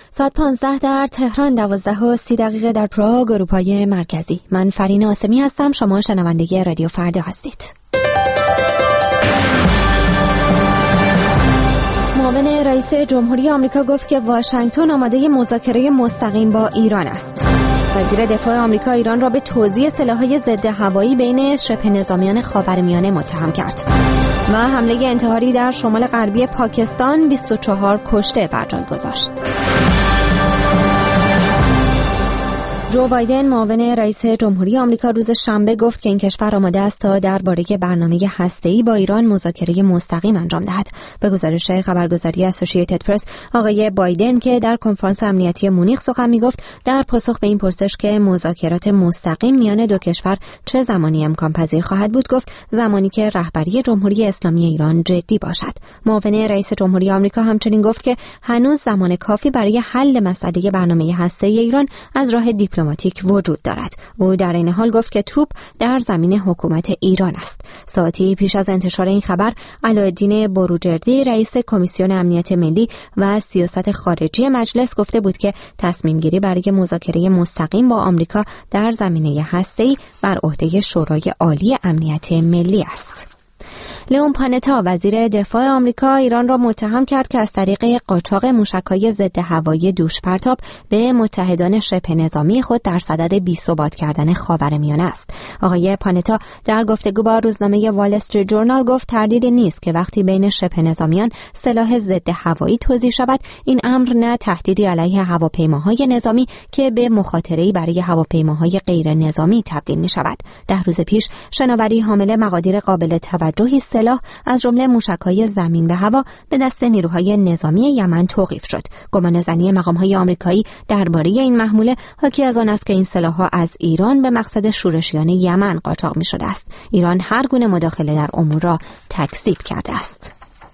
ساعت 15 در تهران، 12:30 در پراگ، اروپای مرکزی. من فرین آسمی هستم. شما شنونده رادیو فردا هستید. معاون رئیس جمهوری آمریکا گفت که واشنگتن آماده مذاکره مستقیم با ایران است. وزیر دفاع آمریکا ایران را به توزیع سلاح‌های ضد هوایی بین شبه نظامیان خاورمیانه متهم کرد. و حمله انتحاری در شمال غربی پاکستان 24 کشته بر جای گذاشت. جو بایدن معاون رئیس جمهوری آمریکا روز شنبه گفت که این کشور آماده است تا درباره برنامه هسته‌ای با ایران مذاکره مستقیم انجام دهد. به گزارش خبرگزاری اسوسییتد پرس، آقای بایدن که در کنفرانس امنیتی مونیخ سخن می‌گفت، در پاسخ به این پرسش که مذاکرات مستقیم میان دو کشور چه زمانی امکان پذیر خواهد بود، گفت زمانی که رهبری جمهوری اسلامی ایران جدی باشد. معاون رئیس جمهوری آمریکا همچنین گفت که هنوز زمان کافی برای حل مسئله برنامه هسته‌ای ایران از راه دیپلماتیک وجود دارد. او در این حال گفت که توپ در زمین حکومت ایران است. ساعتی پیش از انتشار این خبر، علاءالدین بروجردی رئیس کمیسیون امنیت ملی و سیاست خارجی مجلس گفته بود که تصمیم گیری برای مذاکره مستقیم با آمریکا در زمینه هسته‌ای بر عهده شورای عالی امنیت ملی است. لئون پانتا وزیر دفاع آمریکا ایران را متهم کرد که از طریق قاچاق موشک‌های ضد هوایی دوش پرتاب به متحدان شبه نظامی خود در صدد بی‌ثبات کردن خاورمیانه است. آقای پانتا در گفتگو با روزنامه وال استریت جورنال گفت تردیدی نیست که وقتی بین شبه نظامیان سلاح ضد هوایی توزیع شود، این امر نه تهدیدی علیه هواپیماهای نظامی که به مخاطره‌ای برای هواپیماهای غیر نظامی تبدیل می‌شود. 10 روز پیش شناوری حامل مقادیر قابل توجهی سلاح از جمله موشک‌های زمین به هوا به دست نیروهای نظامی یمن توقیف شد. گمانه‌زنی مقام‌های آمریکایی درباره این محموله حاکی از آن است که این سلاح‌ها از ایران به مقصد شورشیان یمن قاچاق می‌شده است. ایران هر گونه مداخله در امور را تکذیب کرده است.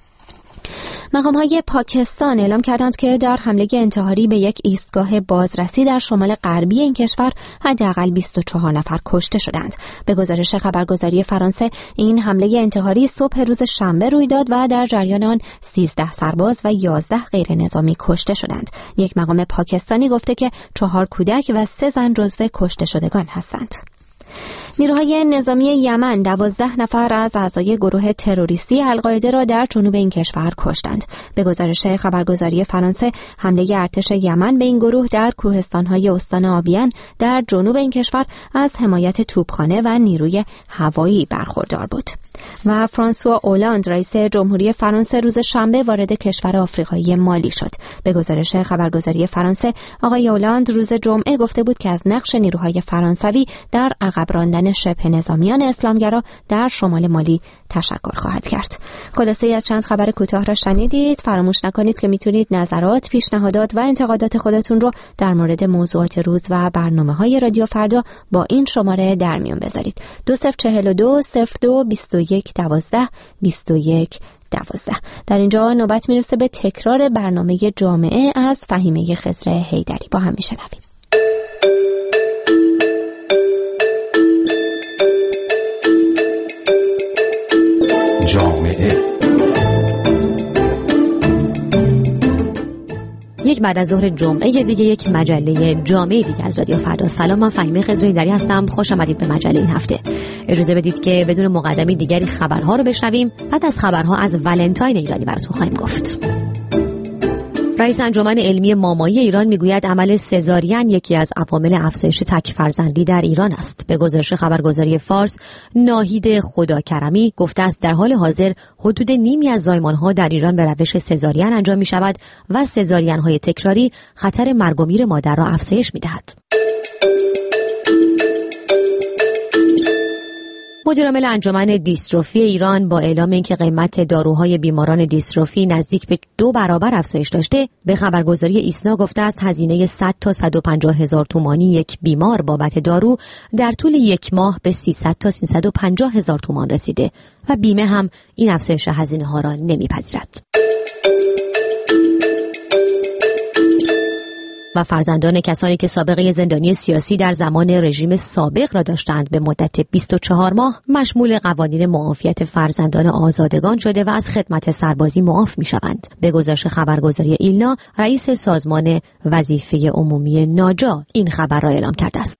مقام‌های پاکستان اعلام کردند که در حمله انتحاری به یک ایستگاه بازرسی در شمال غربی این کشور حداقل 24 نفر کشته شدند. به گزارش خبرگزاری فرانسه، این حمله انتحاری صبح روز شنبه روی داد و در جریان آن 13 سرباز و 11 غیر نظامی کشته شدند. یک مقام پاکستانی گفته که 4 کودک و 3 زن جزو کشته شدگان هستند. نیروهای نظامی یمن 12 نفر از اعضای گروه تروریستی القاعده را در جنوب این کشور کشتند. به گزارش خبرگزاری فرانسه، حمله ارتش یمن به این گروه در کوهستان‌های استان آبیان در جنوب این کشور از حمایت توپخانه و نیروی هوایی برخوردار بود. و فرانسوا اولاند رئیس جمهوری فرانسه روز شنبه وارد کشور آفریقایی مالی شد. به گزارش خبرگزاری فرانسه، آقای اولاند روز جمعه گفته بود که از نقش نیروهای فرانسوی در عقب راندن شبه نظامیان اسلامگرا در شمال مالی تشکر خواهد کرد. خلاصه‌ای از چند خبر کوتاه را شنیدید. فراموش نکنید که میتونید نظرات، پیشنهادات و انتقادات خودتون رو در مورد موضوعات روز و برنامه‌های رادیو فردا با این شماره در میون بذارید. 2042 02 21 12 21 12. در اینجا نوبت میرسه به تکرار برنامه جامعه از فهیمه خضر حیدری. با هم میشنویم. جامعه یک بعد از ظهر جمعه دیگه، یک مجله جامعه دیگه از رادیو فردا. سلام، من فهیمه خضر حیدری هستم. خوش آمدید به مجله این هفته. اجازه بدید که بدون مقدمه دیگری خبرها رو بشنویم. بعد از خبرها از ولنتاین ایرانی براتون خواهیم گفت. رئیس انجمن علمی مامایی ایران میگوید عمل سزارین یکی از عوامل افزایش تک فرزندی در ایران است. به گزارش خبرگزاری فارس، ناهید خداکرمی گفته است در حال حاضر حدود نیمی از زایمان‌ها در ایران به روش سزارین انجام می‌شود و سزارین‌های تکراری خطر مرگ و میر مادر را افزایش می‌دهد. مدیرعامل انجمن دیستروفی ایران با اعلام اینکه قیمت داروهای بیماران دیستروفی نزدیک به 2 برابر افزایش داشته، به خبرگزاری ایسنا گفته است هزینه 100 تا 150 هزار تومانی یک بیمار بابت دارو در طول یک ماه به 300 تا 350 هزار تومان رسیده و بیمه هم این افزایش هزینه ها را نمیپذیرد. و فرزندان کسانی که سابقه زندانی سیاسی در زمان رژیم سابق را داشتند به مدت 24 ماه مشمول قوانین معافیت فرزندان آزادگان شده و از خدمت سربازی معاف می‌شوند. به گزارش خبرگزاری ایلنا، رئیس سازمان وظیفه عمومی ناجا این خبر را اعلام کرده است.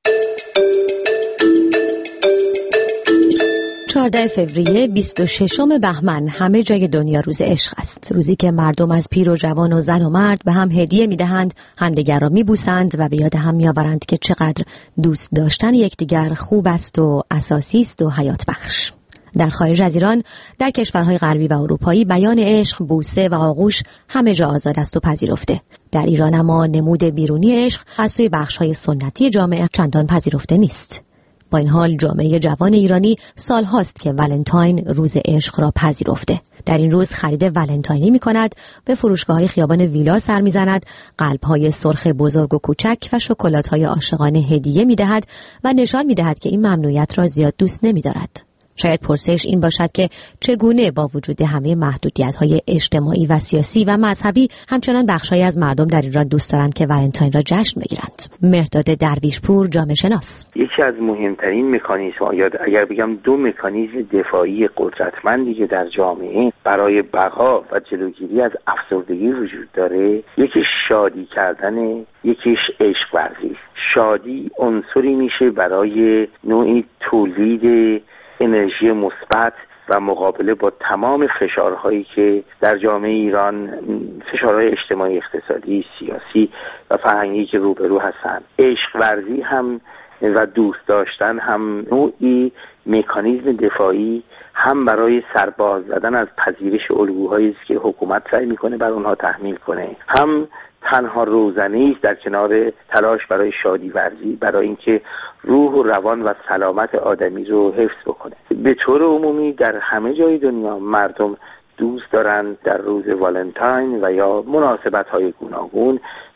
14 فوریه 26 بهمن همه جای دنیا روز عشق است. روزی که مردم از پیر و جوان و زن و مرد به هم هدیه می‌دهند، همدیگر را می‌بوسند و به یاد هم می‌آورند که چقدر دوست داشتن یکدیگر خوب است و اساسی است و حیات بخش. در خارج از ایران، در کشورهای غربی و اروپایی بیان عشق، بوسه و آغوش همه جا آزاد است و پذیرفته. در ایران اما نمود بیرونی عشق از سوی بخش‌های سنتی جامعه چندان پذیرفته نیست. با این حال جامعه جوان ایرانی سال هاست که ولنتاین روز عشق را پذیرفته. در این روز خرید ولنتاینی می کند، به فروشگاه‌های خیابان ویلا سر می زند، قلب‌های سرخ بزرگ و کوچک و شکلات‌های عاشقانه هدیه می دهد و نشان می دهد که این ممنوعیت را زیاد دوست نمی دارد. شاید پرسش این باشد که چگونه با وجود همه محدودیت‌های اجتماعی و سیاسی و مذهبی همچنان بخشایی از مردم در ایران دوست دارند که ولنتاین را جشن بگیرند. مرداد درویشپور، جامعه شناس: یکی از مهمترین مکانیزم‌ها، یا اگر بگم دو مکانیزم دفاعی قدرتمندی که در جامعه برای بقا و جلوگیری از افسردگی وجود داره، یکی شادی کردن، یکیش عشق ورزی. شادی عنصری میشه برای نوعی تولید انرژی مثبت و مقابله با تمام فشارهایی که در جامعه ایران، فشارهای اجتماعی، اقتصادی، سیاسی و فرهنگی که روبرو هستند. عشق ورزی هم و دوست داشتن هم نوعی مکانیزم دفاعی هم برای سرباز زدن از پذیرش الگوهایی است که حکومت سعی میکنه بر اونها تحمیل کنه، هم تنها روزنه‌ای است در کنار تلاش برای شادی ورزی، برای اینکه روح و روان و سلامت آدمی رو حفظ بکنه. به طور عمومی در همه جای دنیا مردم دوست دارن در روز والنتاین و یا مناسبت‌های گوناگون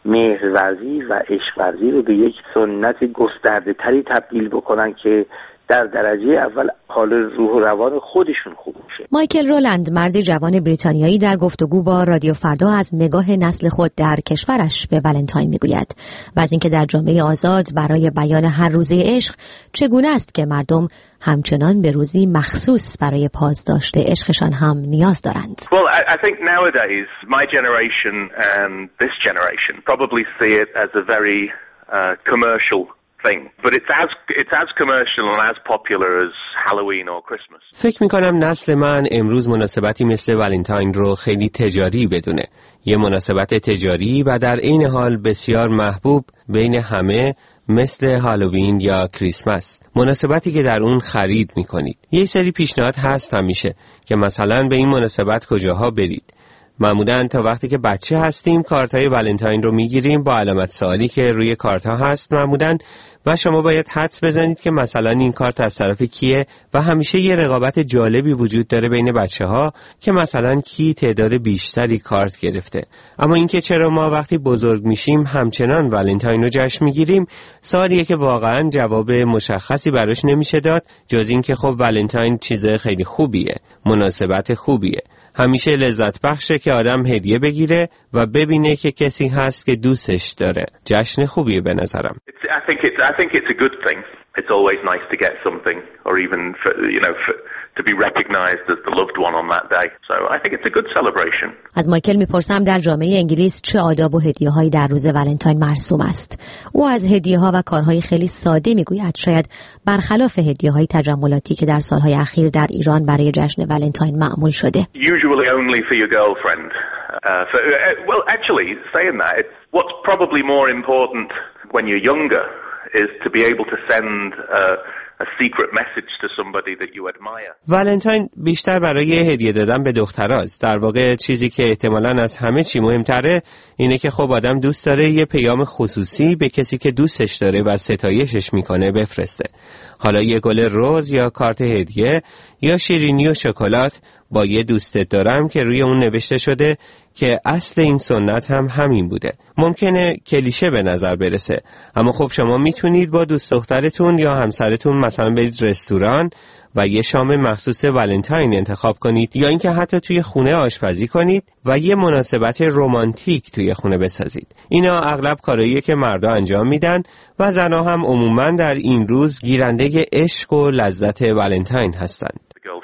مهرورزی و عشق ورزی رو به یک سنت گسترده تری تبدیل بکنن که در درجه اول حال روح و روان خودشون خوب میشه. مایکل رولند، مرد جوان بریتانیایی، در گفتگو با رادیو فردا از نگاه نسل خود در کشورش به ولنتاین میگوید و از اینکه در جامعه آزاد برای بیان هر روزه عشق چگونه است که مردم همچنان به روزی مخصوص برای پازداشت عشقشان هم نیاز دارند. Well, I think nowadays my generation and this generation probably see it as a very commercial thing. But it's as commercial and as popular as Halloween or Christmas. فکر می‌کنم نسل من امروز مناسبتی مثل ولنتاین رو خیلی تجاری بدونه. یه مناسبت تجاری و در عین حال بسیار محبوب بین همه، مثل هالووین یا کریسمس. مناسبتی که در اون خرید می‌کنید. یه سری پیشنهاد هست همیشه که مثلا به این مناسبت کجاها برید. معمولاً تا وقتی که بچه هستیم کارت‌های ولنتاین رو میگیریم با علامت سوالی که روی کارت‌ها هست معمولاً، و شما باید حدس بزنید که مثلا این کارت از طرف کیه و همیشه یه رقابت جالبی وجود داره بین بچه‌ها که مثلا کی تعداد بیشتری کارت گرفته. اما اینکه چرا ما وقتی بزرگ میشیم همچنان ولنتاین رو جشن میگیریم، سوالیه که واقعاً جواب مشخصی براش نمیشه داد، جز این که خب ولنتاین چیز خیلی خوبیه، مناسبت خوبیه. همیشه لذت بخشه که آدم هدیه بگیره و ببینه که کسی هست که دوستش داره. جشن خوبیه به نظرم. I think it's a good thing. It's always nice to get something, or even to be recognized as the loved one on that day. So I think it's a good celebration. از مایکل میپرسم در جامعه انگلیس چه آداب و هدیه‌هایی در روز ولنتاین مرسوم است. او از هدیه‌ها و کارهای خیلی ساده میگوید، شاید برخلاف هدیه‌های تجملاتی که در سالهای اخیر در ایران برای جشن ولنتاین معمول شده. Usually only for your girlfriend. Well, actually, saying that, it's what's probably more important when you're younger is to be able to send a secret message to somebody that you admire. ولنتاین بیشتر برای هدیه دادن به دختراست. در واقع چیزی که احتمالاً از همه چی مهمتره اینه که خب آدم دوست داره یه پیام خصوصی به کسی که دوستش داره و ستایشش میکنه بفرسته. حالا یه گل رز یا کارت هدیه یا شیرینی و شکلات با یه دوستت دارم که روی اون نوشته شده که اصل این سنت هم همین بوده. ممکنه کلیشه به نظر برسه، اما خب شما میتونید با دوست دخترتون یا همسرتون مثلا برید رستوران و یه شام مخصوص ولنتاین انتخاب کنید یا اینکه حتی توی خونه آشپزی کنید و یه مناسبت رمانتیک توی خونه بسازید. اینا اغلب کارهاییه که مردا انجام میدن و زنها هم عموماً در این روز گیرنده عشق و لذت ولنتاین هستند.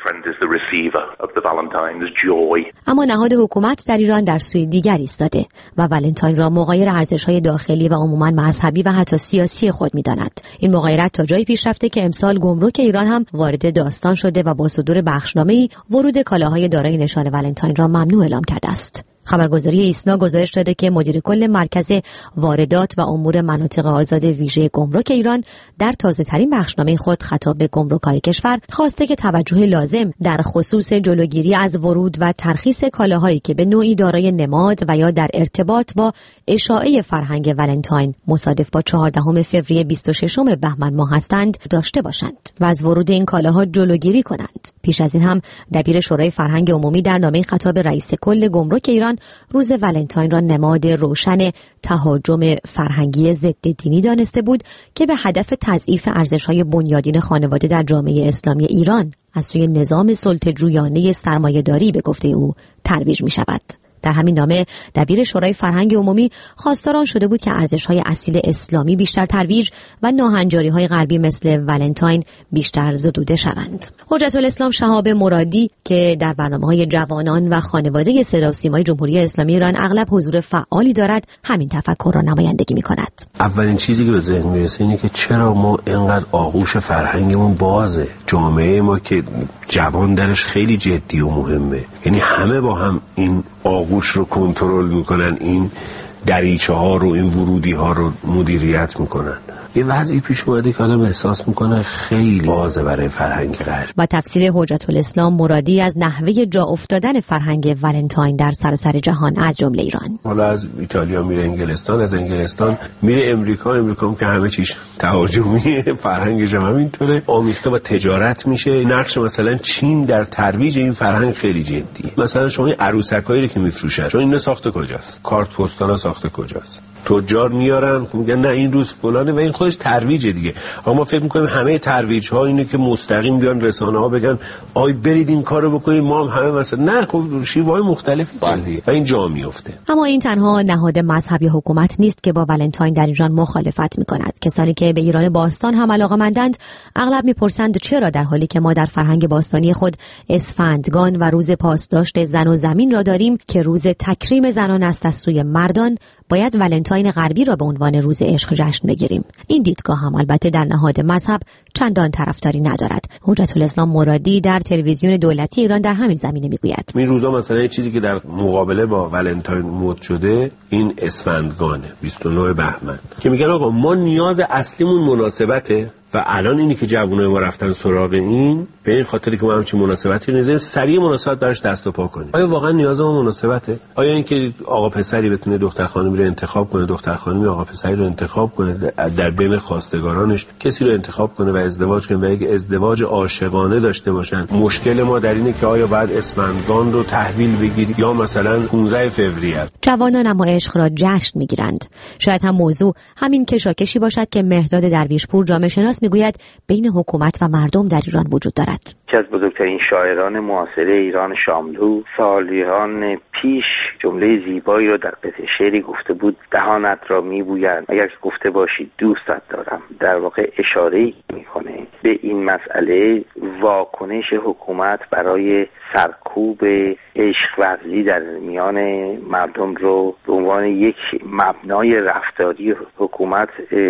اما نهاد حکومت در ایران در سوی دیگر ایستاده و ولنتاین را مغایر ارزش‌های داخلی و عموماً مذهبی و حتی سیاسی خود می‌داند. این مغایرت تا جایی پیش رفته که امسال گمرک ایران هم وارد داستان شده و با صدور بخشنامه‌ای ورود کالاهای دارای نشان ولنتاین را ممنوع اعلام کرده است. خبرگزاری ایسنا گزارش داده که مدیر کل مرکز واردات و امور مناطق آزاد ویژه گمرک ایران در تازه‌ترین بخشنامه خود خطاب به گمرک‌های کشور خواسته که توجه لازم در خصوص جلوگیری از ورود و ترخیص کالاهایی که به نوعی دارای نماد و یا در ارتباط با اشاعه فرهنگ ولنتاین مصادف با 14 فوریه 26 بهمن ماه هستند داشته باشند و از ورود این کالاها جلوگیری کنند. پیش از این هم دبیر شورای فرهنگ عمومی در نامه خطاب رئیس کل گمرک ایران روز ولنتاین را نماد روشن تهاجم فرهنگی ضد دینی دانسته بود که به هدف تضعیف ارزش‌های بنیادین خانواده در جامعه اسلامی ایران از سوی نظام سلطه‌جویانه سرمایه‌داری به گفته او ترویج می‌شود. در همین نامه دبیر شورای فرهنگ عمومی خواستار آن شده بود که ارزش‌های اصیل اسلامی بیشتر ترویج و ناهنجاری‌های غربی مثل ولنتاین بیشتر زدوده شوند. حجت الاسلام شهاب مرادی که در برنامه‌های جوانان و خانواده صدا و سیمای جمهوری اسلامی ایران اغلب حضور فعالی دارد، همین تفکر را نمایندگی می‌کند. اولین چیزی که به ذهن میرسه اینه که چرا ما اینقدر آغوش فرهنگمون بازه، جامعه ما که جوان درش خیلی جدی و مهمه، یعنی همه با هم این آغوش رو کنترل میکنن، این دریچه ها رو، این ورودی ها رو مدیریت میکنن. یه وضعی پیش اومده که آدم احساس میکنه خیلی بازه برای فرهنگ غرب. با تفسیر حجت الاسلام مرادی از نحوه جا افتادن فرهنگ ولنتاین در سراسر جهان از جمله ایران، حالا از ایتالیا میره انگلستان، از انگلستان میره امریکا هم که همه چیش تهاجمیه، فرهنگش هم همینطوره، آمیخته با تجارت میشه. نقش مثلا چین در ترویج این فرهنگ خیلی جدیه. مثلا شما این عروسکایی که میفروشن، چون اینا ساخته کجاست؟ کارت پستالا ساخته کجاست؟ تجار میارن میگن نه این روز فلانه و این خودش ترویج دیگه. اما ما فکر میکنیم همه ترویج ها اینه که مستقیم بیان رسانه ها بگن آی برید این کارو بکنید، ما هم همه مثلا نه، خب شیوه‌های مختلفی دیگه و این جا میفته. اما این تنها نهاد مذهبی حکومت نیست که با ولنتاین در ایران مخالفت میکند. کسانی که به ایران باستان هم علاقه‌مندند اغلب میپرسند چرا در حالی که ما در فرهنگ باستانی خود اسفندگان و روز پاسداشت زن و زمین را داریم که روز تکریم زنان است از سوی مردان، باید ولنتاین غربی را به عنوان روز عشق جشن بگیریم. این دیدگاه هم البته در نهاد مذهب چندان طرفداری ندارد. حجت الاسلام مرادی در تلویزیون دولتی ایران در همین زمینه میگوید این روزا مثلا یه چیزی که در مقابله با ولنتاین مد شده این اسفندگانه 29 بهمن که میگن آقا ما نیاز اصلیمون مناسبته و الان اینی که جوونای ما رفتن سراغ این به این خاطری که ما همچین مناسبتی نیست، سریع مناسبت براش دست و پا کنیم. آیا واقعا نیاز ما مناسبته؟ آیا اینکه آقا پسری بتونه دختر خانمی رو انتخاب کنه، دختر خانمی آقا پسری رو انتخاب کنه، در بین خواستگارانش کسی رو انتخاب کنه و ازدواج کنه و یک ازدواج عاشقانه داشته باشن؟ مشکل ما در اینه که آیا بعد اسفندگان رو تحویل بگیریم یا مثلا 15 فوریه؟ جوانان اما عشق را جشن میگیرند. شاید هم موضوع همین کشاکشی باشد که مهداد درویشپور جامعه شناس میگوید بین حکومت و مردم در ایران وجود دارد. یکی از بزرگترین شاعران معاصر ایران شاملو سالیان پیش جمله زیبایی را در قطعه شعری گفته بود: دهانت را میبویند اگر که گفته باشی دوستت دارم. در واقع اشاره میکنه به این مسئله واکنش حکومت برای سرکوب عشق ورزی در میان مردم رو به عنوان یک مبنای رفتاری حکومت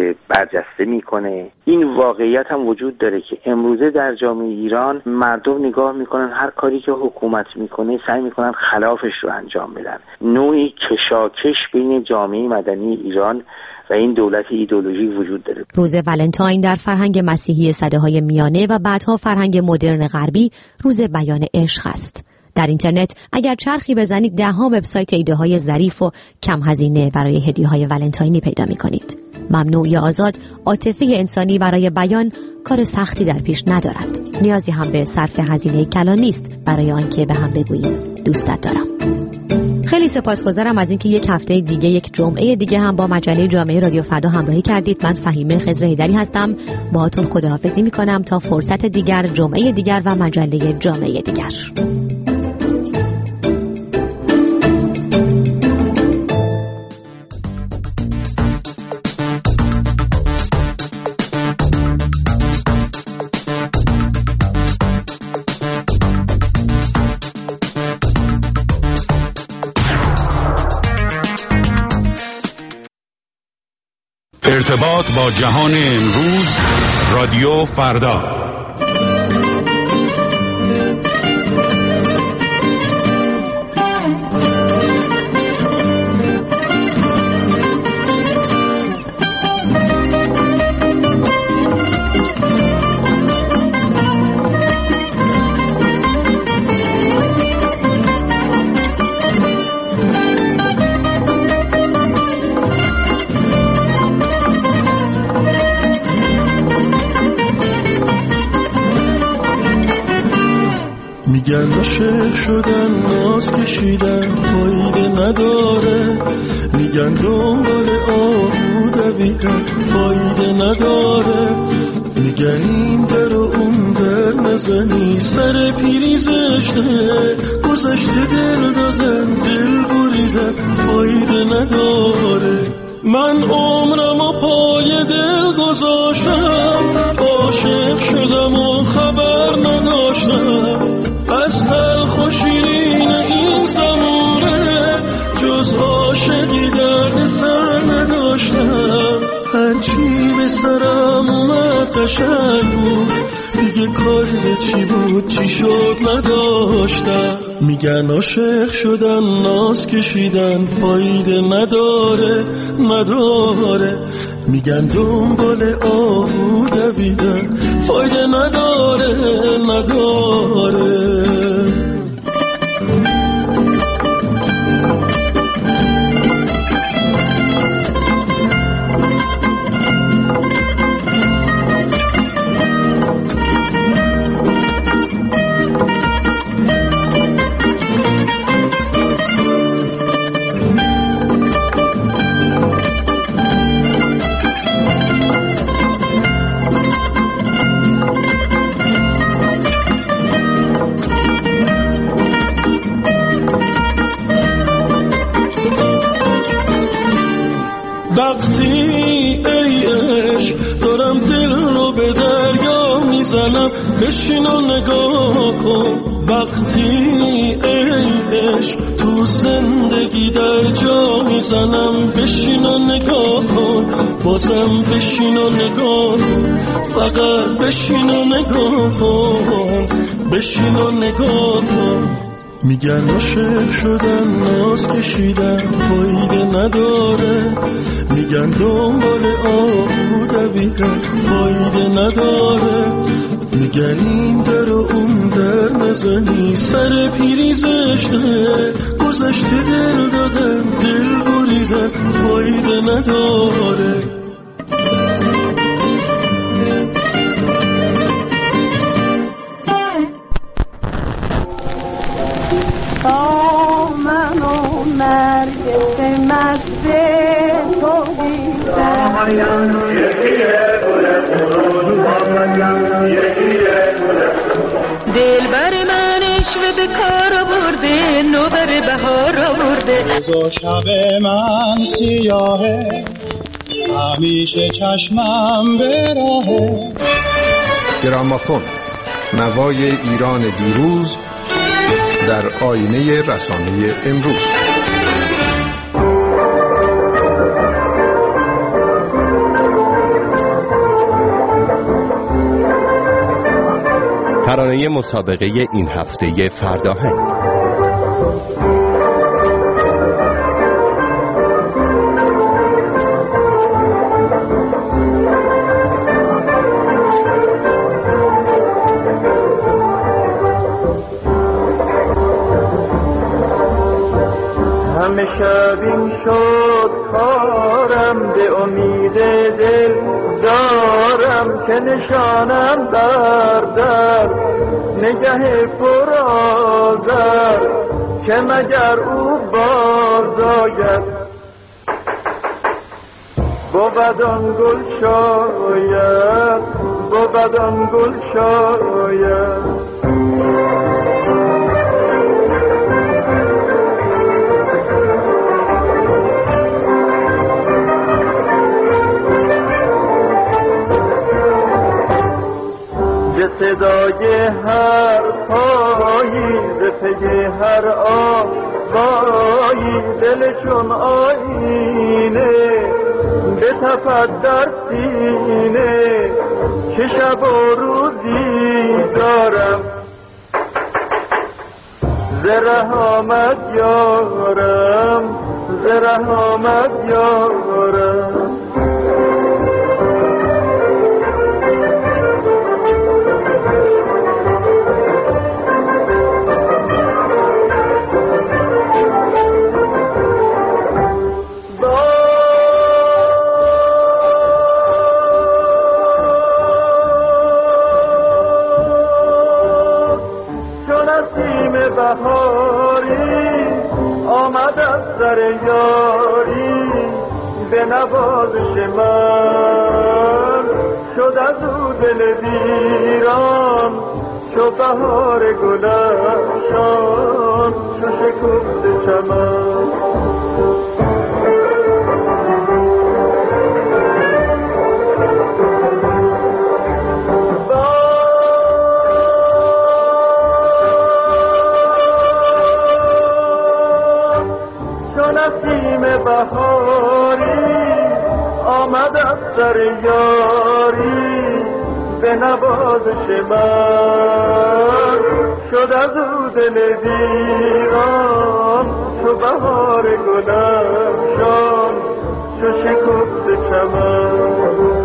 برجسته میکنه. این واقعیت هم وجود داره که امروزه در جامعه ایران مردم نگاه میکنن هر کاری که حکومت میکنه سعی میکنن خلافش رو انجام بدن. نوعی کشاکش بین جامعه مدنی ایران و این دولت ایدئولوژی وجود داره. روز ولنتاین در فرهنگ مسیحی سده‌های میانه و بعدها فرهنگ مدرن غربی روز بیان عشق است. در اینترنت اگر چرخی بزنید ده‌ها وبسایت ایده‌های ظریف و کم هزینه برای هدیه‌های ولنتاینی پیدا می‌کنید. ممنوع یا آزاد، عاطفه انسانی برای بیان کار سختی در پیش ندارد. نیازی هم به صرف هزینه کلان نیست برای آنکه به هم بگوییم دوستت دارم. خیلی سپاسگزارم از اینکه یک هفته دیگه، یک جمعه دیگه هم با مجله جامعه رادیو فردا همراهی کردید. من فهیمه خضر حیدری هستم، باهاتون خداحافظی میکنم تا فرصت دیگر، جمعه دیگر و مجله جامعه دیگر. ارتباط با جهان امروز، رادیو فردا. میگن عاشق شدن، ناز کشیدن فایده نداره، میگن دنبال آهو دویدن فایده نداره، میگن این در و اون در نزنی سر پیری زشته، گذشته دل دادن دل بریدن فایده نداره. من عمرم و پای دل گذاشتم، عاشق شدم و خبر نداشتم، از تلخ و شیرین این زمونه جز عاشقی درد سر نداشتم. هرچی به سرم اومد قشنگ بود، دیگه کاری به چی بود چی شد نداشتم. میگن عاشق شدن، ناز کشیدن فایده نداره نداره، میگن دنبال آهو دویدن فایده نداره نداره. وقتی ای عشق دارم دل رو به دریا میزنم، بشین و نگاه کن. وقتی ای عشق تو زندگی در جا میزنم، بشین و نگاه کن. بازم بشین و نگاه کن، فقط بشین و نگاه کن، بشین و نگاه کن. میگن عاشق شدن، ناز کشیدن فایده نداره، میگن دنبال آهو دویدن فایده نداره، میگن این در و اون در نزنی سر پیری زشته، گذشته دل دادن دل بریدن فایده نداره. دل بر من عشق به کار آورده، نوبر بهار آورده. روز و شب من سیاهه، همیشه چشمم به راهه. گرامافون، نوای ایران دیروز در آینه رسانه امروز. ترانه مسابقه این هفته فرداهنگ. همه شب این شد کارم، به امید دل دارم که نشانم بردار، نگه پرآزار که مگر او باز آید، بود آن گل شاید، بود آن گل شاید. صدای هر پایی ز پی هر آوایی، دل چون آینه بتپد در سینه، چه شب و روزی دارم ز رحمت یارم، ز رحمت یارم. بهاری آمد از سر یاری، به نوازش من شد از او دل ویران، چو بهار گلفشان، چو شکفته چمن. بهاری آمد از سر یاری، به نوازش من شد از او دل ویران، چو بهار گلفشان، چو شکفته چمن.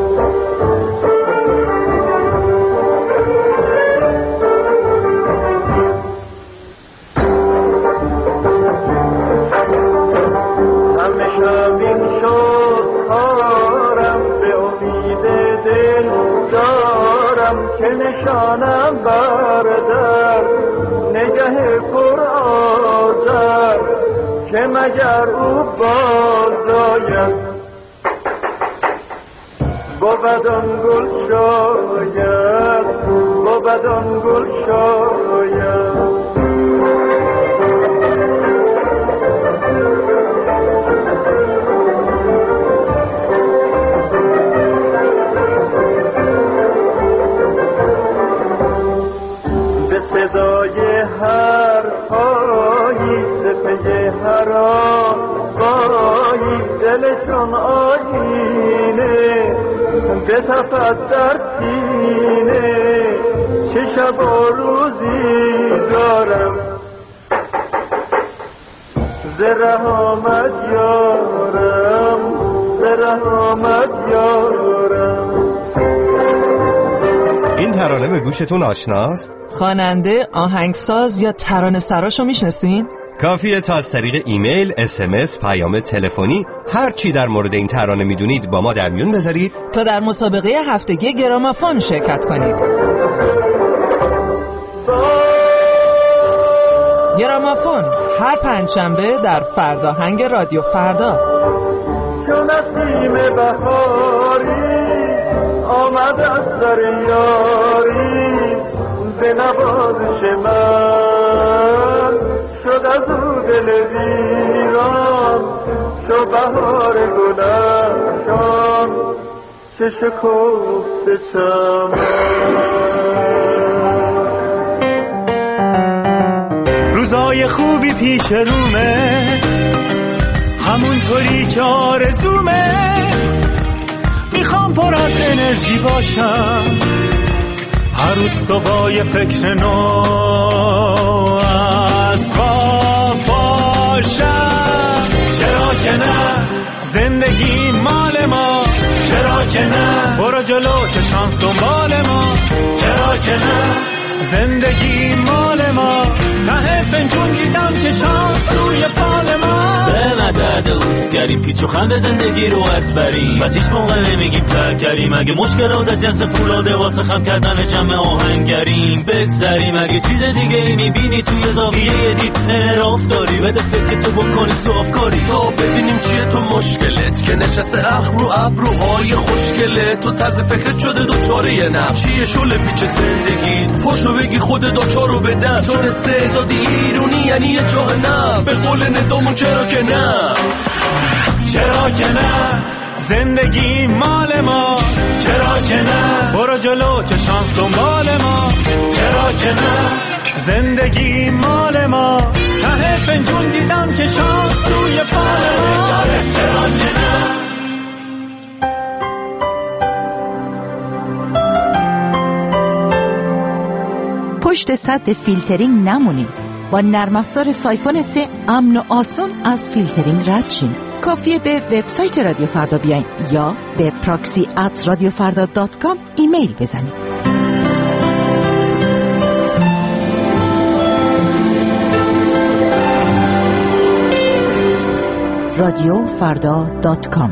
شبین شد کارم، به امید دل دارم که نشانم بردر، نگه پر آذر که مگر او باز آید، بود آن گل شاید، بود آن گل شاید. صدای هر پایی ز پی هر آوایی، دل چون آینه بتپد در سینه، چه شب و روزی دارم ز رحمت یارم، ز رحمت یارم. این ترانه به گوشتون آشناست؟ خواننده، آهنگساز یا ترانه سراشو میشناسین؟ کافیه تا از طریق ایمیل، SMS، پیام تلفنی هر چی در مورد این ترانه میدونید با ما در میون بذارید تا در مسابقه هفتگی گرامافون شرکت کنید. گرامافون هر پنجشنبه در فرداهنگ رادیو فردا. چون نسیم بهاری آمد از سر یاری، به نوازش من شد از او دل ویران، چو بهار گلفشان، چه شکفته چمن. روزای خوبی پیش رومه، همونطوری که آرزومه، میخوام پر از انرژی باشم، هر روز صبح فکر نو از خواب باشم. چرا که نه، زندگی مال ما، چرا که نه، برو جلو که شانس دنبال ما، چرا که نه، زندگی مال ما، ته فنجون دیدم که شانس روی فال ما. به مدد اوزگریم پیچ و خم زندگی رو از بریم، بس هیچ موقع نمیگیم ترک کردیم. اگه مشکلات از جنس فولاده واسه خم کردن جمع آهنگریم بگذریم. اگه چیز دیگه ای میبینی توی زاویه دید انحراف داری، بده فکر تو بکنی صافکاری تا ببینیم چیه تو مشکلت که نشسته اخم رو ابروهای خوشگله. تو طرز فکرت شده دوچاره یه نقشیه شله پیچ زندگیت، پاشو بگی خود دوچارو بدن چون استعدادی ایرونی یعنی یه جهنم. به قول ندامون چرا که نه، چرا که نه، زندگی مال ما، چرا که نه، برو جلو که شانس دنبال ما، چرا که نه، زندگی مال ما، ته فنجون دیدم که شانس روی فال ما، چرا که نه. پشت سد فیلترینگ نمونیم. با نرم افزار سایفون 3 امن و آسان از فیلترینگ رد شیم. کافیه به وبسایت رادیو فردا بیاین یا به proxy@radiofarda.com ایمیل بزنید. radiofarda.com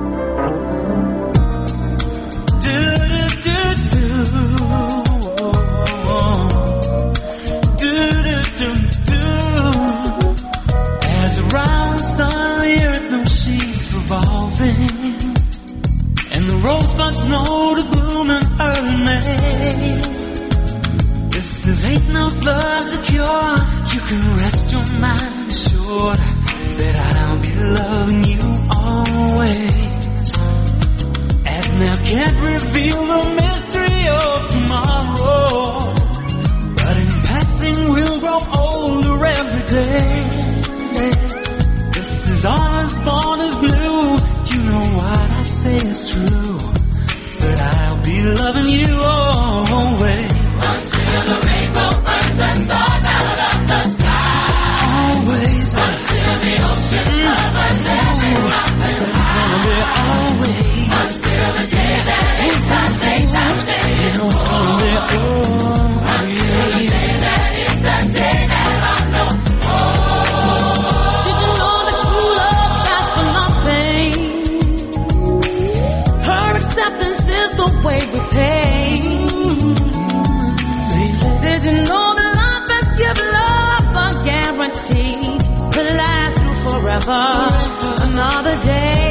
rosebuds know to bloom in early May. This is ain't no love's a cure. You can rest your mind assured that I'll be loving you always. As now can't reveal the mystery of tomorrow, but in passing we'll grow older every day. This is all as born as new. You know what I say is true, but I'll be loving you always. Until the rainbow burns the stars out of the sky. Always. Until the ocean covers every mountain high. It's gonna be always. Until the day that eight times day. You know it's gonna be always. Until the day that is the day that I know. Did you know that true love lasts for nothing? Her acceptance is the way we pay. Did you know that life has given love a guarantee to last through forever? Another day.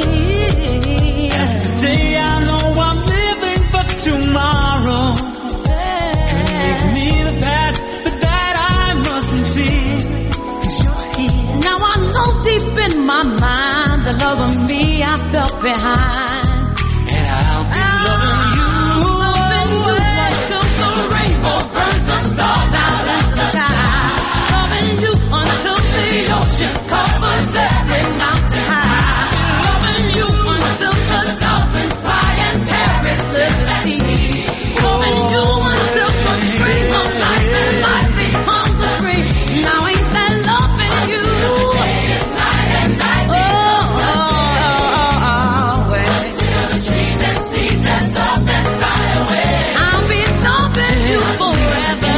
As today I know I'm living for tomorrow. Could make me the past, but that I mustn't fear. 'Cause you're here. Now I know deep in my mind the love of me I felt behind. And I'll be loving you, loving you until the rainbow burns the stars out of the sky. Loving you until the ocean covers every mountain high. Loving you until the dolphins fly and Paris liberty. Loving you until the dream of life and life becomes a dream. Now ain't that loving you? Until the day is night and night becomes a day. Until the trees and seas just up and fly away. I'll be loving you forever.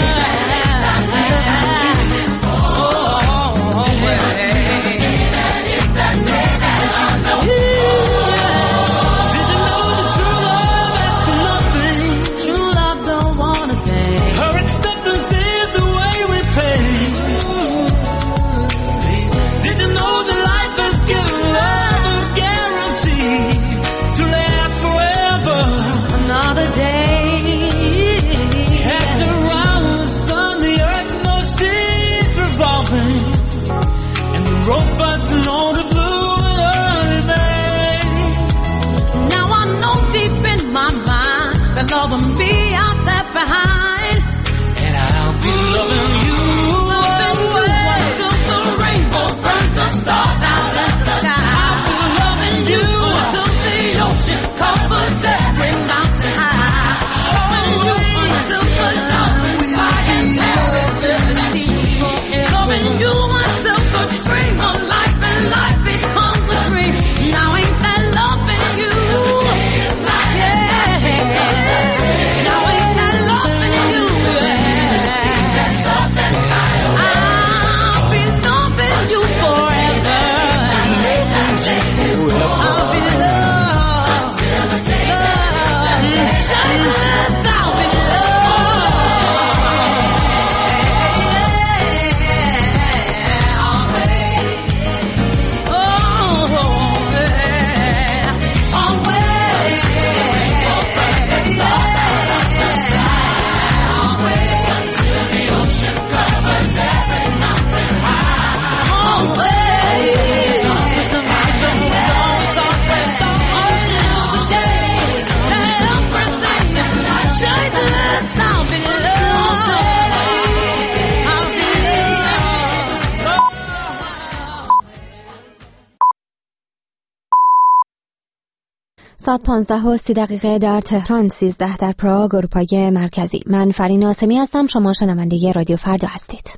Rosebuds know the blue early May. Now I know deep in my mind the love of me I left behind. And I'll be loving you, loving you until the rainbow burns the stars out of the sky. I'll be loving you until the ocean covers every mountain high. Loving you until the dolphins fly and Paris liberty. Loving you until the dream of life and life becomes a dream. Now ain't that loving you? Yeah. Now ain't that loving ساعت 15:30 در تهران، 13 در پراگ، اروپای مرکزی. من فرین آسمی هستم. شما شنونده رادیو فردا هستید.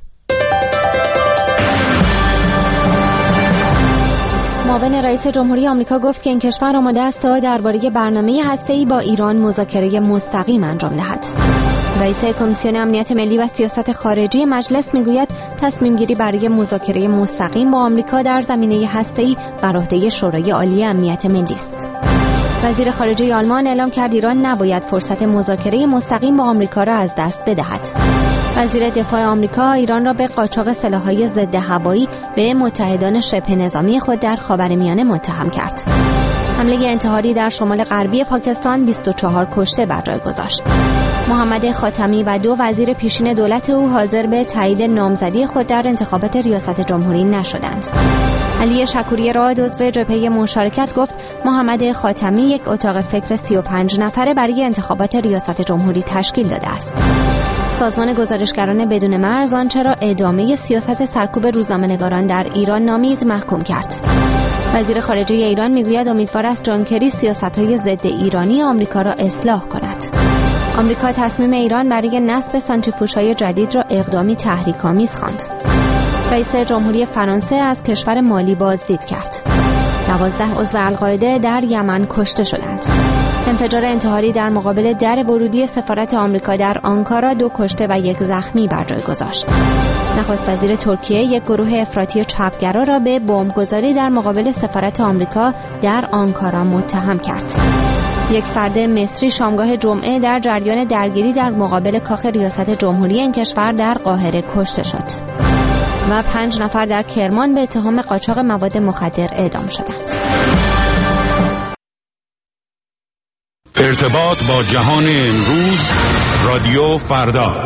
معاون رئیس جمهوری آمریکا گفت که این کشور آماده است تا درباره برنامه هسته‌ای با ایران مذاکره مستقیم انجام دهد. رئیس کمیسیون امنیت ملی و سیاست خارجی مجلس میگوید تصمیم گیری برای مذاکره مستقیم با آمریکا در زمینه هسته‌ای بر عهده شورای عالی امنیت ملی است. وزیر خارجه آلمان اعلام کرد ایران نباید فرصت مذاکره مستقیم با آمریکا را از دست بدهد. وزیر دفاع آمریکا ایران را به قاچاق سلاح‌های ضد هوایی به متحدان شبه نظامی خود در خاورمیانه متهم کرد. حمله انتحاری در شمال غربی پاکستان 24 کشته بر جای گذاشت. محمد خاتمی و 2 وزیر پیشین دولت او حاضر به تایید نامزدی خود در انتخابات ریاست جمهوری نشدند. علی شکوری راد عضو جبهه مشارکت گفت محمد خاتمی یک اتاق فکر 35 نفره برای انتخابات ریاست جمهوری تشکیل داده است. سازمان گزارشگران بدون مرز آنچه را ادامه سیاست سرکوب روزنامه‌نگاران در ایران نامید محکوم کرد. وزیر خارجه ایران میگوید امیدوار است جان کری سیاست‌های ضد ایرانی آمریکا را اصلاح کند. آمریکا تصمیم ایران برای نصب سانتریفوژهای جدید را اقدامی تحریک‌آمیز خواند. رئیس جمهوری فرانسه از کشور مالی بازدید کرد. 12 عضو القاعده در یمن کشته شدند. انفجار انتحاری در مقابل در ورودی سفارت آمریکا در آنکارا 2 کشته و 1 زخمی بر جای گذاشت. نخست وزیر ترکیه یک گروه افراطی چپگرا را به بمبگذاری در مقابل سفارت آمریکا در آنکارا متهم کرد. یک فرد مصری شامگاه جمعه در جریان درگیری در مقابل کاخ ریاست جمهوری این کشور در قاهره کشته شد. و 5 نفر در کرمان به اتهام قاچاق مواد مخدر اعدام شدند. ارتباط با جهان امروز، رادیو فردا.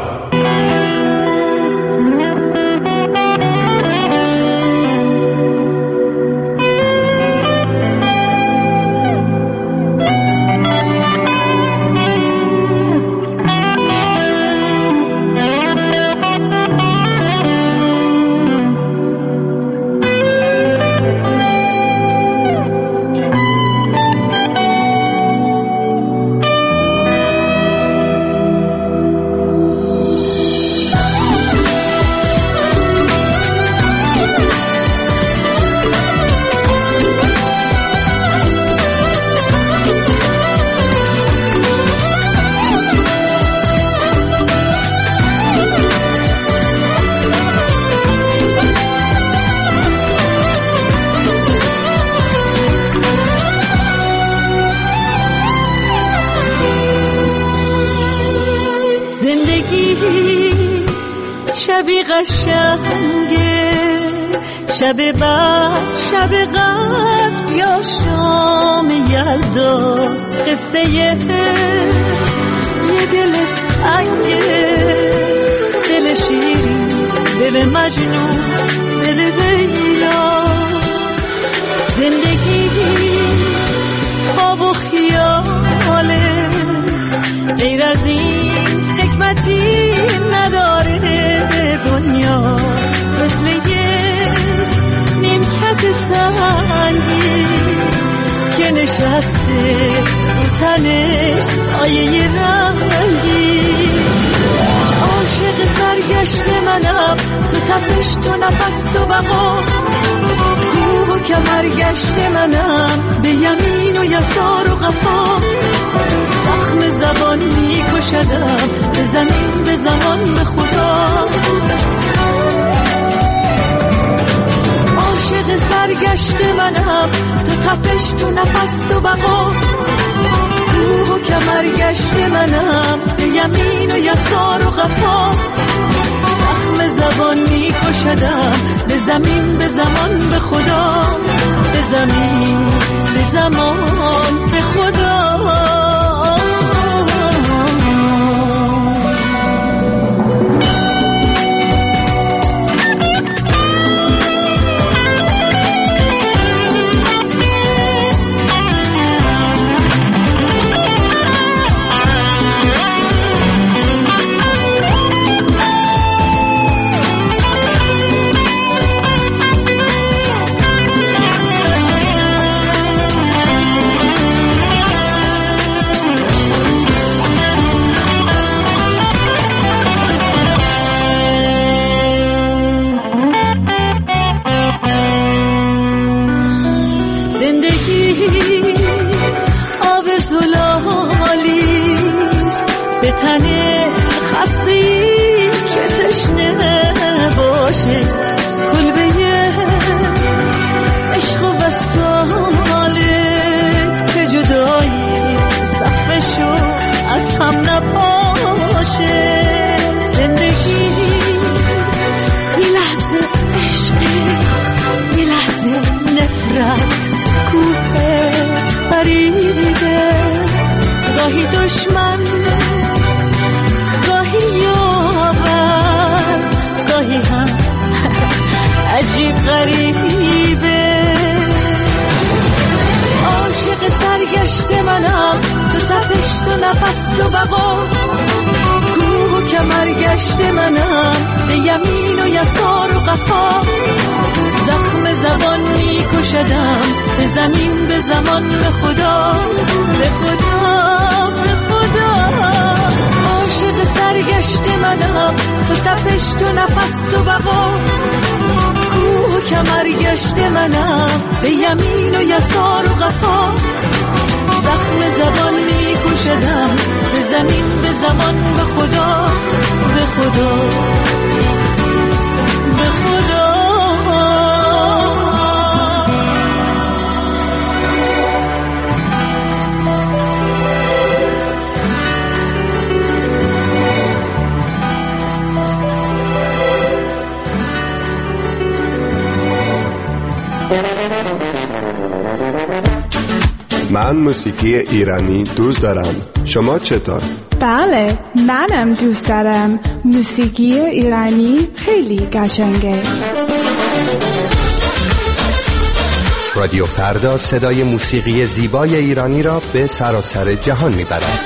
شبی قشنگه، شب بعد شب قدر یا شام یلدا، قصه یه دل تنگه، دل شیرین، دل مجنون، دل لیلا. زندگی خواب و خیاله، غیر از این حکمتی نداره دنیا. مثل یه نیمکت سنگی که نشسته رو تنش سایه رنگی. عاشق سرگشت منم، تو تپش، تو نفس، تو بقا. کوه و کمرگشت منم، به یمین و یسار و غفا. زخم زبان میکشدم، به زمین، به زمان، به خدا. عاشق سرگشت منم، تو تپش، تو نفس، تو بقا. روح و کمرگشت منم، به یمین و یسار و غفا. زخم زبان میکشدم، به زمین، به زمان، به خدا. به زمین، به زمان، به خدا. میشه کلبه عشق و وصاله که جدایی صفشو از هم نپاشه. زندگی یه لحظه عشقه یه لحظه نفرت کوه غریبه، گاهی دشمن گاهی یاور گاهی هم عجیب غریبه. عاشق سرگشت منم تو تپش تو نفس تو بقا، کوه و کمرگشت منم به یمین و یسار و قفا. زخم زبان میکشدم به زمین به زمان به خدا به خدا به خدا. عاشق سرگشت منم تو تپش تو نفس تو بقا، کوه و کمرگشت منم به یمین و یسار و قفا. زخم زبان میکشدم به زمین به زمان به خدا به خدا به خدا. من موسیقی ایرانی دوست دارم. شما چطور؟ بله منم دوست دارم. موسیقی ایرانی خیلی قشنگه. رادیو فردا صدای موسیقی زیبای ایرانی را به سراسر جهان میبرد.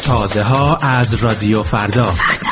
تازه ها از رادیو فردا.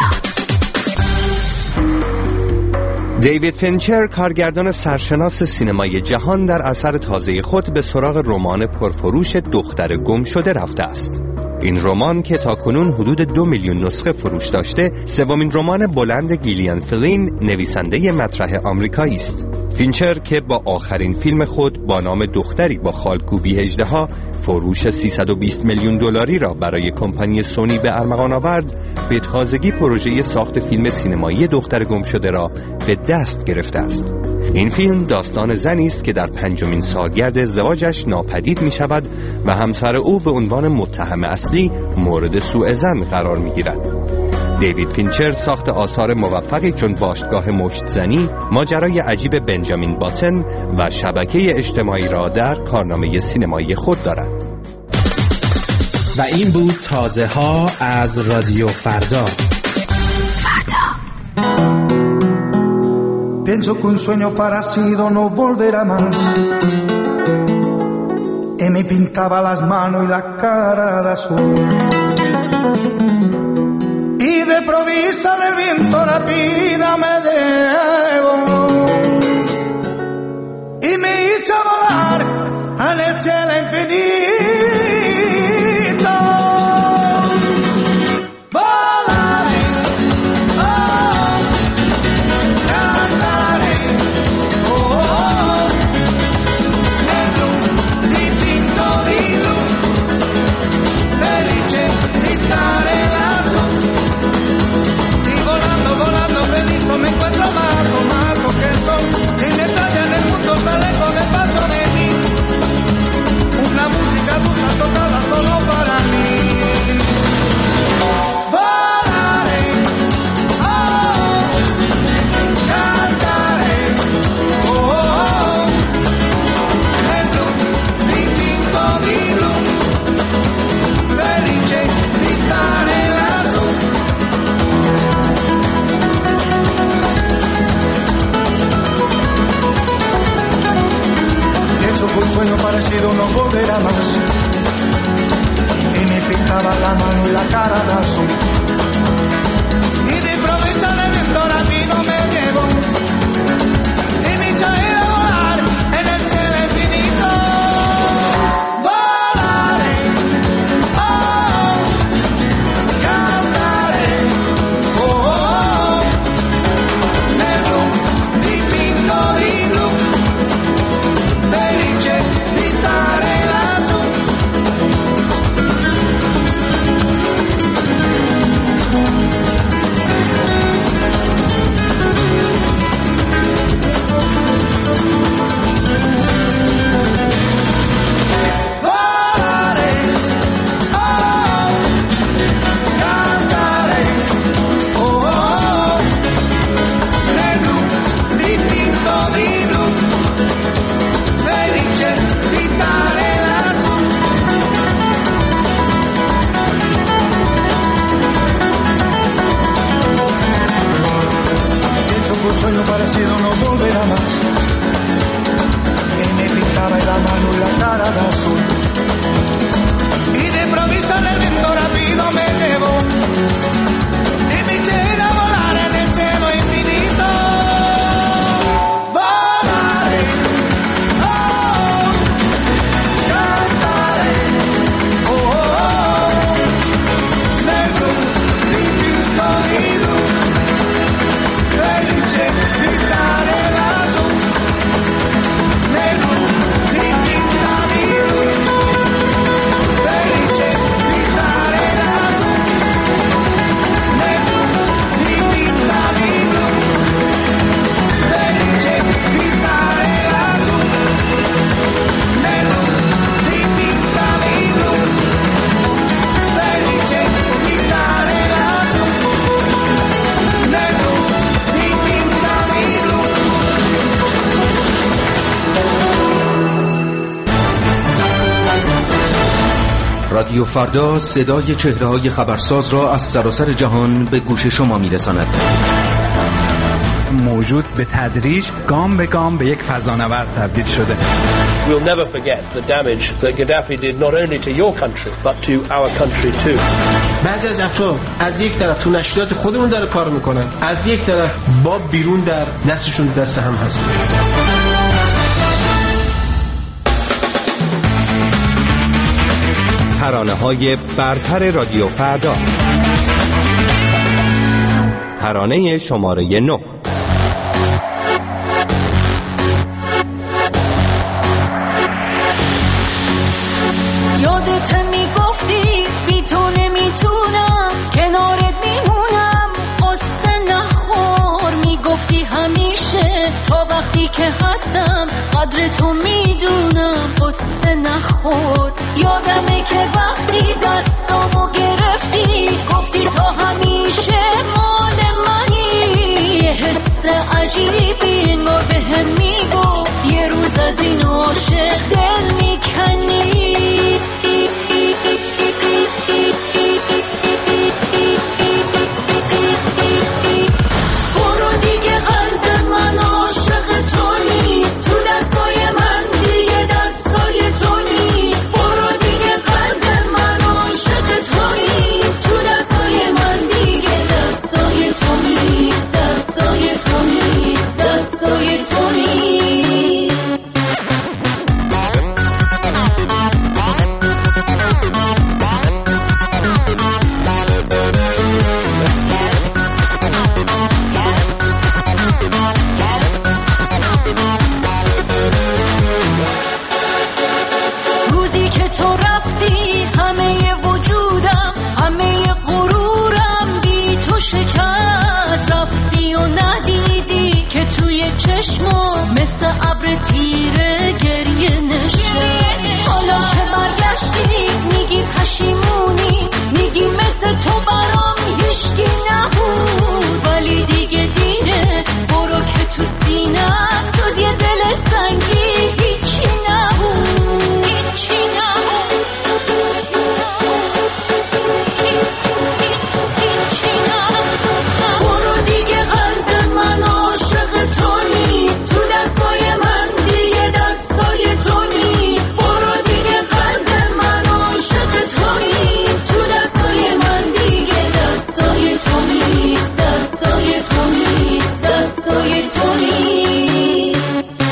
دیوید فینچر، کارگردان سرشناس سینمای جهان، در اثر تازه خود به سراغ رمان پرفروش دختر گم شده رفته است. این رمان که تاکنون حدود 2 میلیون نسخه فروش داشته، سومین رمان بلند گیلیان فلین، نویسنده مطرح آمریکایی است. فینچر که با آخرین فیلم خود با نام دختری با خالکوبی اژدها فروش 320 میلیون دلاری را برای کمپانی سونی به ارمغان آورد، به تازگی پروژه ساخت فیلم سینمایی دختر گم شده را به دست گرفته است. این فیلم داستان زنی است که در 5مین سالگرد ازدواجش ناپدید می شود و همسر او به عنوان متهم اصلی مورد سوء ظن قرار می گیرد. دیوید فینچر ساخت آثار موفقی چون باشگاه مشت زنی، ماجرای عجیب بنجامین باتن و شبکه اجتماعی را در کارنامه سینمایی خود دارد. و این بود تازه ها از رادیو فردا. Pienso que un sueño parecido no volverá más. Y me pintaba las manos y la cara de azul. Y de provisa el viento rápida me llevó. Y me hizo volar en el cielo infinito. Me encuentro más que el sol y me trae en el mundo, sale con el paso de mí. Una música dulce tocada solo para mí. Volaré, oh, cantaré, oh, nel blu, distinto di blu, felice di stare lassù. Un sueño parecido no volverá más. Y me pintaba la mano y la cara de azul. Y de improviso en el viento rápido me llevó. Y me hizo ir a volar en el cielo infinito. Volaré, oh, cantaré, oh, nel blu, distinto di blu. Felice di stare lassù. Volare, oh, cantare, oh, nel blu, distinto di blu. Felice di stare lassù. Pienso que un sueño parecido no volverá más. Y me pintaba la mano y la cara de azul. Y de improviso en el viento rápido me llevó. Y me hizo ir a volar en el cielo infinito. Volaré, oh, cantaré, oh, nel blu, distinto di blu, felice di stare lassù, nel blu, distinto di blu, felice di stare lassù, nel blu, distinto di blu, felice di stare lassù, nel blu, distinto di blu, felice di stare lassù, nel blu, distinto di blu. رادیو فردا صدای چهره‌های خبرساز را از سراسر جهان به گوش شما می‌رساند. موجود به تدریج گام به گام به یک فضانورد تبدیل شده. We'll never forget the damage that Gaddafi did not only to your country but to our country too. بعضی از افراد از یک طرف تو نشریات خودمون داره کار میکنن، از یک طرف با بیرون در دستشون دست هم هست. ترانه‌های برتر رادیو فردا، ترانه شماره 9. یادت میگفتی بی تو نمیتونم کنارت میمونم، قصه نخور میگفتی همیشه تا وقتی که هستم قدر تو میدونم، قصه نخور. یادمه که وقتی دستامو گرفتی گفتی تا همیشه مال منی، یه حس عجیبی انگار بهم میگفت یه روز از این عاشق دل میکنی. مثل ابر تیره گریه نشست، حالا که برگشتی میگی پشیمونی، میگی مثل تو برام هیچکی نبود، ولی دیگه دیره، برو که تو سینه جز یه دل سنگی هیچی نبود، هیچی نبود، هیچی نبود. برو دیگه قلب من عاشق تو نیست، تو دستای من دیگه دستای تو نیست، برو دیگه قلب من عاشق تو نیست، تو دستای من دیگه دستای تو نیست، دستای تو نیست، دستای تو نیست.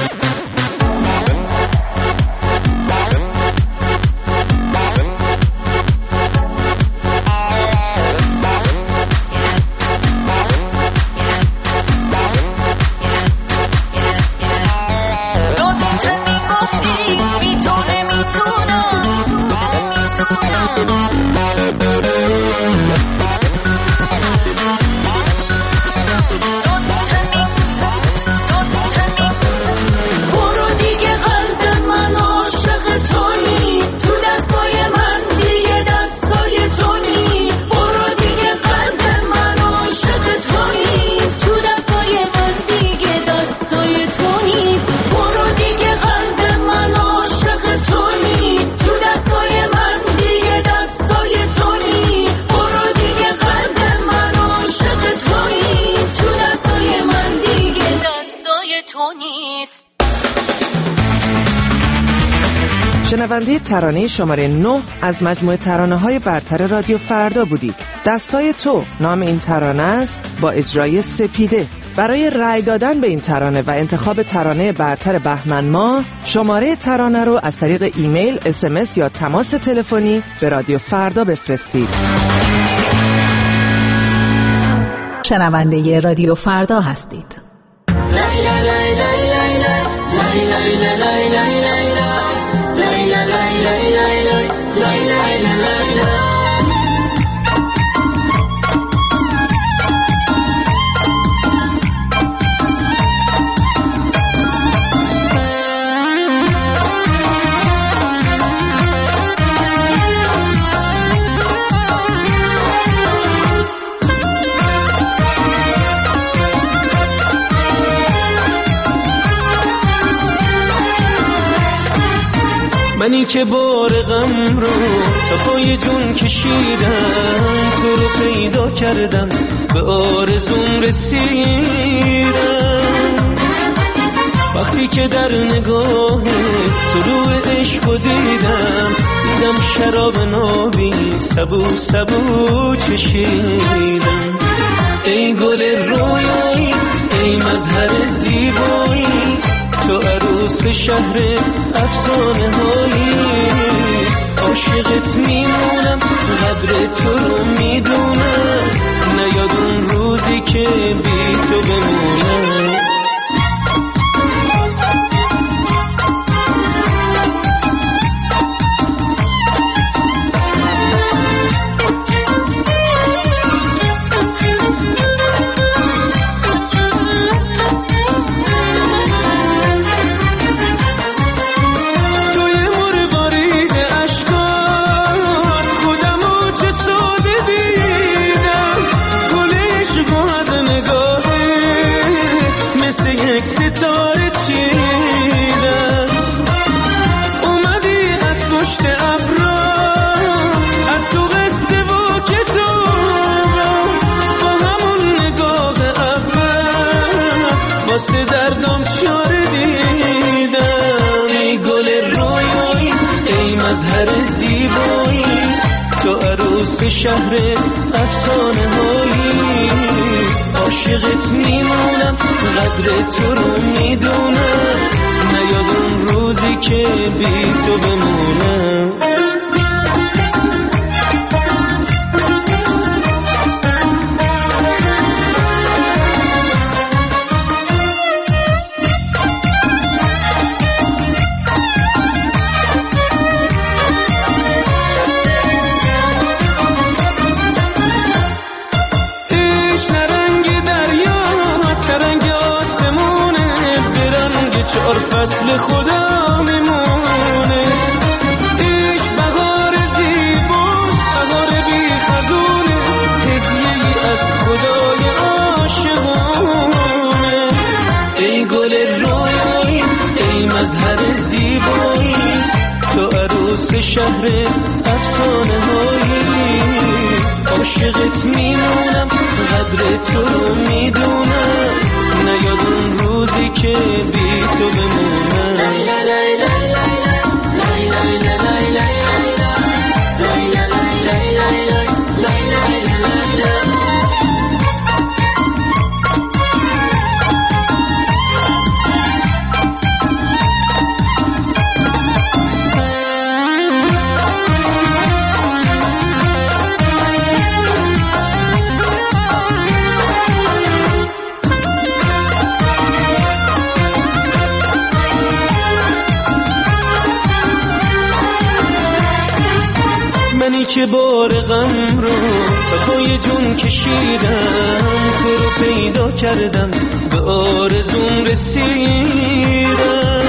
شنونده ترانه شماره 9 از مجموعه ترانه‌های برتر رادیو فردا بودید. دستای تو نام این ترانه است با اجرای سپیده. برای رأی دادن به این ترانه و انتخاب ترانه برتر بهمن ماه شماره ترانه رو از طریق ایمیل، SMS یا تماس تلفنی به رادیو فردا بفرستید. شنونده رادیو فردا هستید. منی که بار غم رو تا پای جون کشیدم، تو رو پیدا کردم به آرزوم رسیدم. وقتی که در نگاه طلوع عشق دیدم، دیدم شراب نابی سبو سبو چشیدم. ای گل رویایی، ای مظهر زیبایی، تو عروس شهر افسانه هایی. عاشقت میمونم، قدر تو رو میدونم، نیاد اون روزی که بی تو بمونم. شهر افسانه هایی. عاشقت میمونم، قدر تو رو میدونم، نیاد اون روزی که بی تو بمونم. فصل خدا میمونه، ایش بهار زیباست، بهار بی خزونه، هدیه‌ای از خدای عاشقونه. ای گل رویایی، ای مظهر زیبایی، تو عروس شهر افسانه هایی. عاشقت میمونم، قدر تو رو میدونم، نیاد اون روزی که بی تو بمونم. منی که بار غم رو تا پای جون کشیدم، تو رو پیدا کردم به آرزوم رسیدم.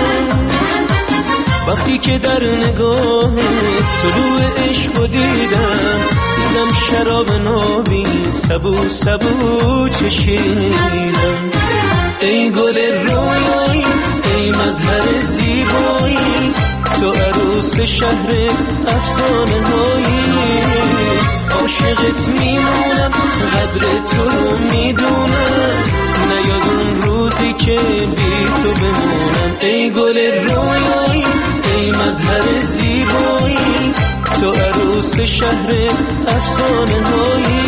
وقتی که در نگاه طلوع عشق دیدم، دیدم شراب نابی سبو سبو چشیدم. ای گل رویایی، ای مظهر زیبایی، تو عروس شهر افسانه هایی. عاشقت میمونم، قدر تو رو میدونم، نیاد اون روزی که بی تو بمونم. ای گل رویایی، ای مظهر زیبایی، تو عروس شهر افسانه هایی.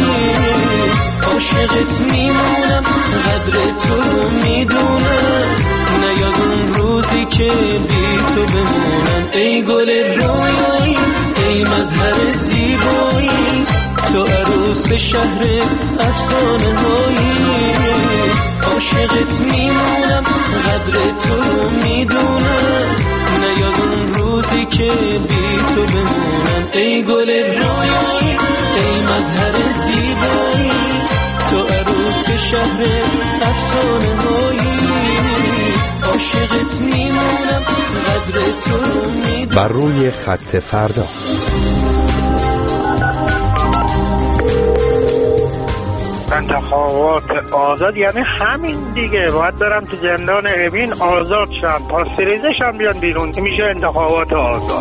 عاشقت میمونم، قدر تو رو میدونم، نیاد اون روزی که بی تو بمونم. ای گل رویایی، ای مظهر زیبایی، تو عروس شهر افسانه هایی. عاشقت میمونم، قدر تو رو میدونم، نیاد اون روزی که بی تو بمونم. ای گل رویایی، ای مظهر زیبایی، تو عروس شهر افسانه هایی. عاشقت میمونم، قدر تو رو میدونم. بر روی خط فردا. من انتخابات آزاد یعنی همین دیگه، باید برم تو زندان اوین آزاد شم، پاستریزش هم بیان بیرون، میشه انتخابات آزاد.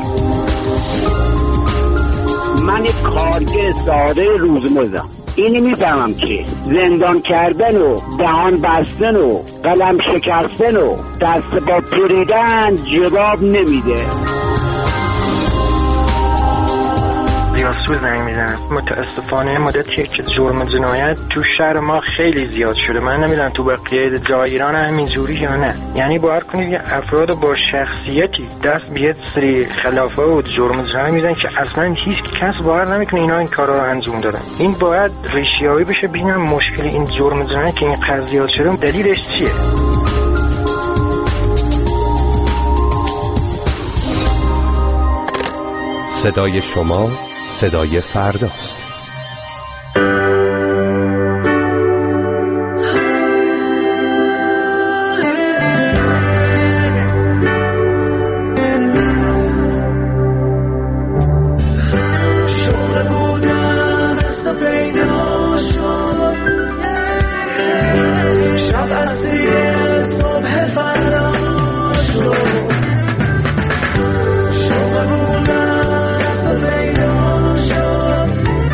من یک کارگر ساده روزمره‌ام، اینی میفهمم که زندان کردن و دهان بستن و قلم شکستن و دست با پریدن جواب نمیده. ریاستو زنگ میزنم. متاسفانه مدتیه که جرم جنایت تو شهر ما خیلی زیاد شده. من نمیدونم تو بقیه جای ایران همینجوری یا نه. یعنی باور کنید یه افراد با شخصیتی دست بیاد سری خلافه و جرم جنایت میزنن که اصلا هیچ کس باور نمیکنه اینا این کارا رو انجام دادن. این باید ریشه‌یابی بشه ببینم مشکل این جرم جنایت که این قضیات شده دلیلش چیه. صدای شما صدای فرداست. شوق بودن است و پیدا شد، شب اسیر صبح فردا شد. شوق بودن است و پیدا شد،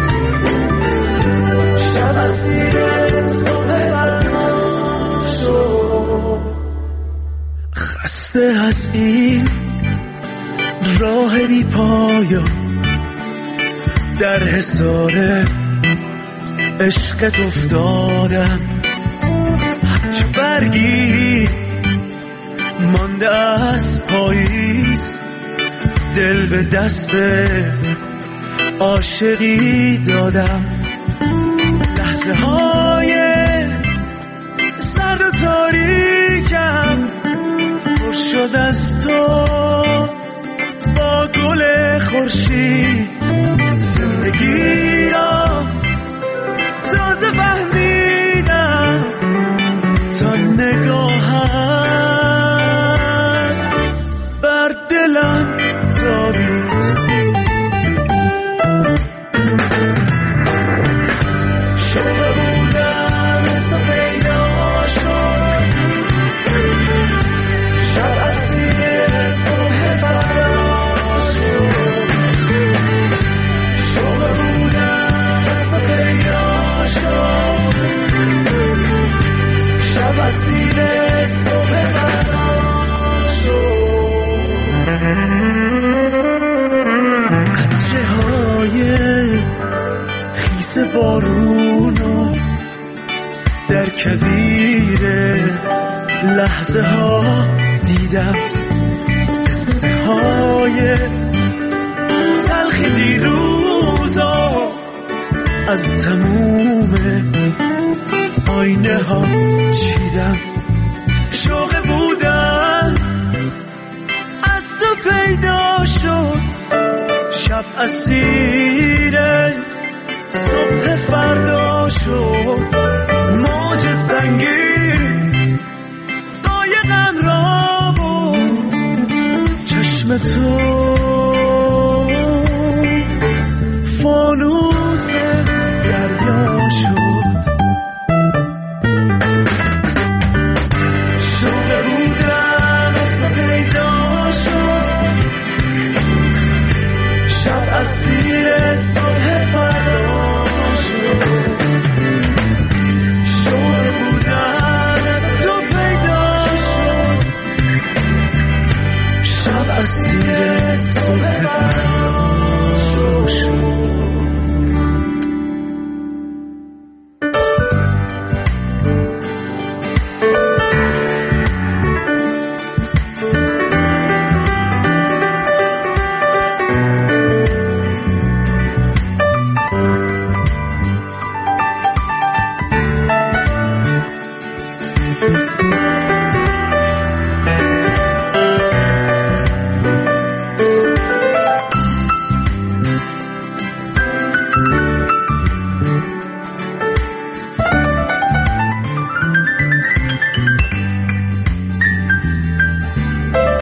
شب اسیر صبح فردا شد. خسته از این راه بی پایان در حصار عشقت افتادم، چو برگی مانده از پاییز دل به دست عاشقی دادم. لحظه های سرد و تاریکم پر شد از تو با گل خورشید. زندگی را تازه فهمیدم تا نگاهت بر دلم تابید. شوق بودن است و پیدا شد، شب اسیر صبح فردا شد. شوق بودن است و پیدا شد، شب اسیر صبح فردا شد. قطره های خیس بارونو در کویر لحظه ها دیدم. قصه های تلخ دیروزا از تموم آینه ها چیدم. شوق بودن از تو پیدا شد، شب اسیر صبح فردا شد. موج سنگین قایقم را بود، چشم تو